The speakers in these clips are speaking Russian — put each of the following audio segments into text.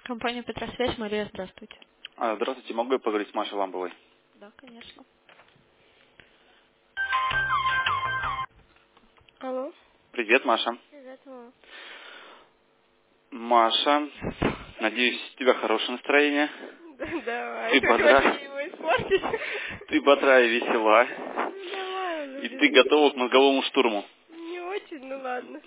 Компания «Петросвязь», Мария, здравствуйте. Здравствуйте, могу я поговорить с Машей Ламбовой? Да, конечно. Алло. Привет, Маша. Привет, мама. Маша, надеюсь, у тебя хорошее настроение. Давай, Ты только вот бодра, мне его испортить. ты бодра и весела. Ну давай уже И без ты готова к мозговому штурму. Не очень, ну ладно.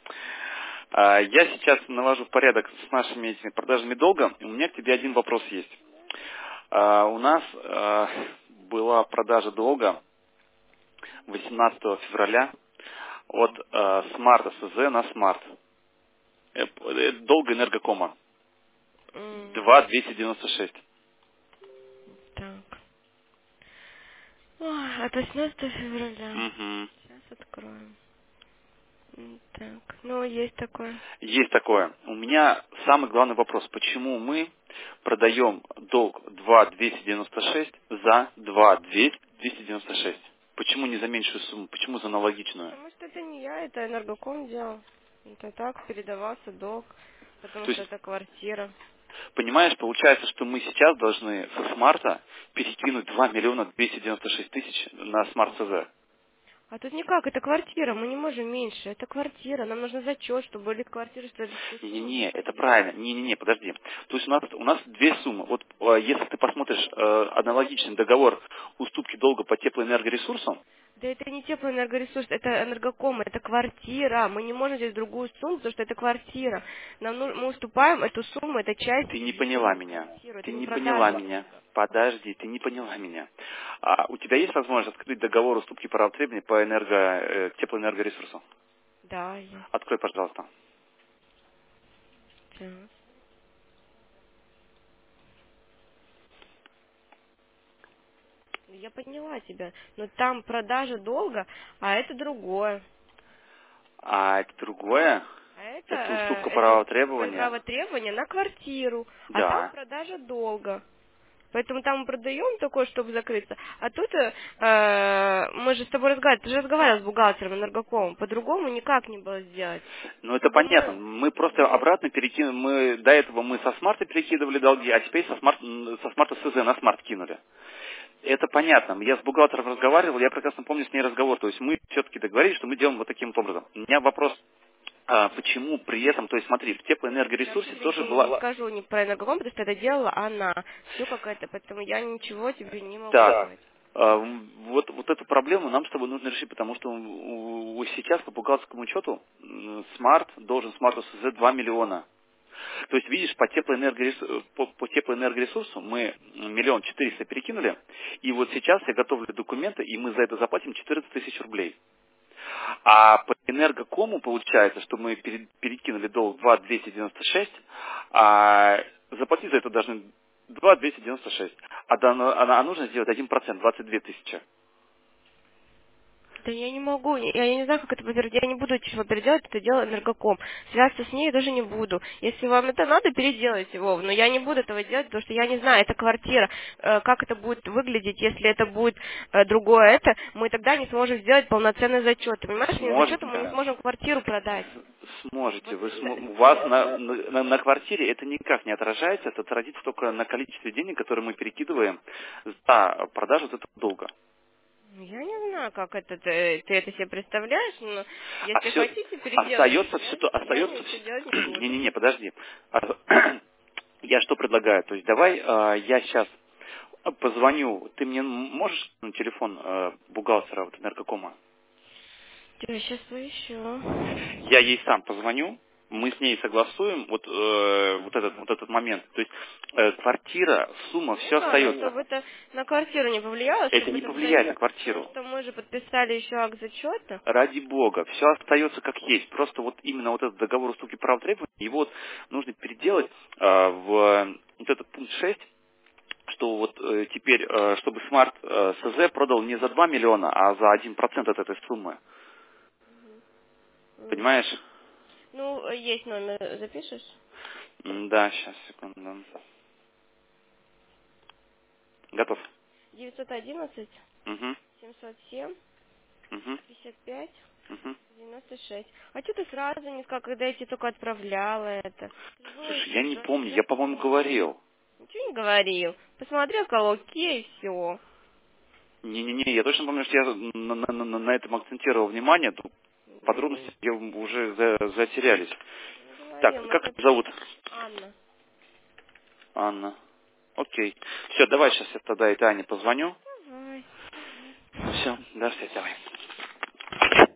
Я сейчас навожу порядок с нашими этими продажами долга. У меня к тебе один вопрос есть. У нас была продажа долга 18 февраля от Smart СЗ на Smart. Долг энергокома. М, 2,296. Так. Ой, от 18 февраля. Мгм. Сейчас откроем. Так, ну есть такое. Есть такое. У меня самый главный вопрос. Почему мы продаем долг 2,296 за 2,296? Почему не за меньшую сумму? Почему за аналогичную? Потому что это не я, это энергоком делал. Это так, передавался долг, потому То что есть, это квартира. понимаешь, получается, что мы сейчас должны со смарта перекинуть 2 296 000 на смарт ЦЗ. А тут никак, это квартира, мы не можем меньше, это квартира, нам нужно зачет, чтобы были квартиры, что эту сумму Не-не-не, это заплатить. правильно. Не-не-не, подожди. То есть у нас две суммы. Вот если ты посмотришь аналогичный договор уступки долга по теплоэнергоресурсам, Да это не теплоэнергоресурс, это энергоком, это квартира. Мы не можем взять другую сумму, потому что это квартира. Мы уступаем эту сумму, это часть ты не поняла денег меня. квартиры, Ты это не не поняла продажа меня. долга. Подожди, ты не поняла меня. У тебя есть возможность открыть договор уступки прав требований по теплоэнергоресурсам? Да, есть. Открой, пожалуйста. Так. Я поняла тебя, но там продажа долга, а это другое. А это другое? А это, Это уступка это права уступка требования? права требования на квартиру, а там Да. продажа долга. Поэтому там мы продаем такое, чтобы закрыться. А тут мы же с тобой разговаривали, ты же разговаривал с бухгалтером энергокомом, по-другому никак не было сделать. Ну это Чтобы понятно. мы... Мы просто обратно перекинули. До этого мы со смарта перекидывали долги, а теперь со смарта СЗ на смарт кинули. Это понятно. Я с бухгалтером разговаривал, я прекрасно помню с ней разговор. То есть мы все-таки договорились, что мы делаем вот таким вот образом. У меня вопрос, почему при этом, то есть смотри, в Я теплоэнергоресурсе вообще тоже ничего не была... скажу ни про энергоком, потому что это делала она. Все как это, поэтому я ничего тебе не могу Так, сказать. вот эту проблему нам с тобой нужно решить, потому что сейчас по бухгалтерскому учету смарт должен смарту СЗ 2 миллиона. То есть, видишь, по теплоэнергоресурсу мы 1 400 000 перекинули, и вот сейчас я готовлю документы, и мы за это заплатим 14 000 рублей. А по энергокому получается, что мы перекинули долг 2 296, а заплатить за это должны 2 296, а нужно сделать 1%, 22 000. Да я не могу, я не знаю, как это подтвердить. Я не буду чего переделать, это дело энергоком. Связаться с ней я даже не буду. Если вам это надо, переделайте его. Но я не буду этого делать, потому что я не знаю, это квартира. Как это будет выглядеть, если это будет другое это, мы тогда не сможем сделать полноценный зачет. Ты понимаешь, не зачетом мы не Сможете? сможем квартиру продать. Сможете. Вот У вас на квартире это никак не отражается, это отразится только на количестве денег, которые мы перекидываем за продажу вот этого долга. я не знаю, как это ты это себе представляешь, но А если все хотите, переделайте. остается Я остается ничего делать не буду. не-не-не, подожди. Я что предлагаю? То есть давай я сейчас позвоню, ты мне можешь на телефон бухгалтера вот энергокома? Я сейчас поищу. Я ей сам позвоню, мы с ней согласуем вот этот момент. То есть квартира, сумма, Ну, все главное, остается. чтобы это на квартиру не повлияло, Это чтобы не этот повлияет на зачет, потому квартиру. что мы же подписали еще акт зачета. Ради бога, все остается как есть. Просто вот именно вот этот договор уступки прав требований, его вот нужно переделать в вот этот пункт 6, что вот теперь, чтобы Smart СЗ продал не за 2 миллиона, а за 1% от этой суммы. М. Понимаешь? Ну, есть номер, запишешь? Да, сейчас, секунду. Готов. 911 Угу. 707 Угу. 55, Угу. 96. А что ты сразу не сказал, когда я тебе только отправляла это? Слушай, я не помню, я, по-моему, говорил. Ничего не говорил. Посмотрел, сказал окей, и все. Не-не-не, я точно помню, что я на этом акцентировал внимание, то подробности уже затерялись. Так, Говорил, как может, тебя зовут? Анна. Анна. Окей. Все, давай сейчас я тогда этой Ане позвоню. Давай. Все, до связи, давай.